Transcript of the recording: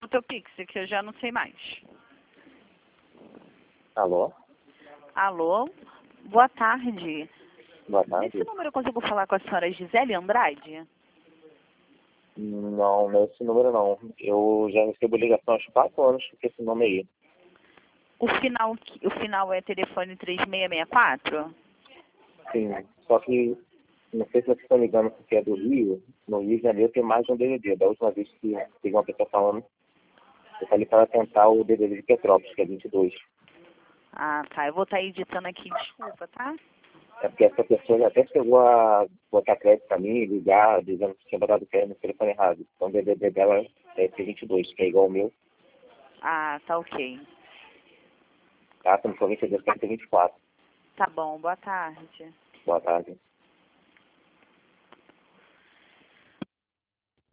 teu Pix, que eu já não sei mais. Alô? Alô? Boa tarde. Boa tarde. Nesse número eu consigo falar com a senhora Gisele Andrade? Não, não é esse número não. Eu já recebo ligação há uns 4 anos com esse nome aí. O final é telefone 3664? Sim, só que não sei se vocês estão ligando porque é do Rio. No Rio de Janeiro tem mais de um DVD. Da última vez que teve uma pessoa falando, eu falei para tentar o DVD de Petrópolis, que é 22. Ah, tá. Eu vou estar editando aqui, desculpa, tá? É porque essa pessoa já até chegou a botar crédito para mim, ligar, dizendo que tinha botado crédito no telefone errado. Então o DVD dela é esse 22, que é igual ao meu. Ah, tá ok. Tá? Se não for 22, é 24. Tá bom, boa tarde. Boa tarde.